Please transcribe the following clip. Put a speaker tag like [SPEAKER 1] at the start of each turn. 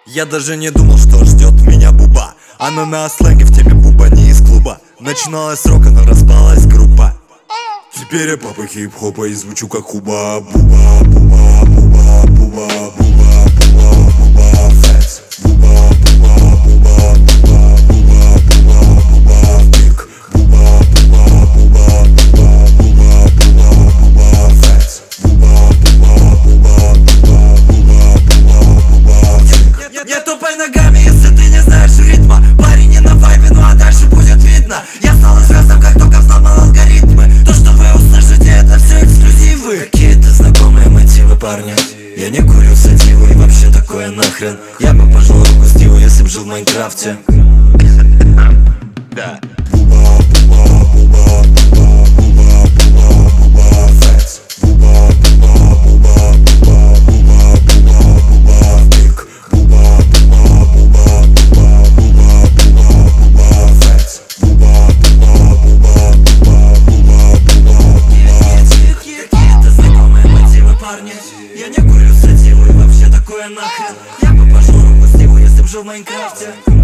[SPEAKER 1] Я даже не думал, что ждет меня буба. Она на сленге в теме буба, не из клуба. Начиналась с рока, но распалась группа. Теперь я папа хип-хопа и звучу как хуба. Буба, буба, буба, буба, буба, буба, буба, флекс. Буба, буба, буба, буба, буба, буба, буба, биг. Буба, буба, буба, буба, буба, буба, буба, флекс. Буба, буба, буба, буба, буба, буба, буба, биг.
[SPEAKER 2] Не тупай ногами, если ты не знаешь ритма. Парень не на вайбе, ну а дальше будет видно. Я стал известным, как только взломал алгоритмы. То, что вы услышите, это все эксклюзивы. Какие-то знакомые мотивы, парня. Я не курю сативу и вообще такое нахрен. Я бы пожал руку с Диву, если б жил в Майнкрафте.
[SPEAKER 1] Да. Буба, буба, буба, буба, буба, буба, буба, флекс. Буба, буба, буба, буба, буба, буба, буба, биг. Буба, буба, буба, буба, буба, буба, буба, флекс. Буба, буба, буба, буба, буба, буба, буба, биг.
[SPEAKER 2] Какие-то знакомые мотивы, парни. Я не курю сативу и вообще такое нахрен. Я бы пожал руку с Диву, если б жил в Майнкрафте.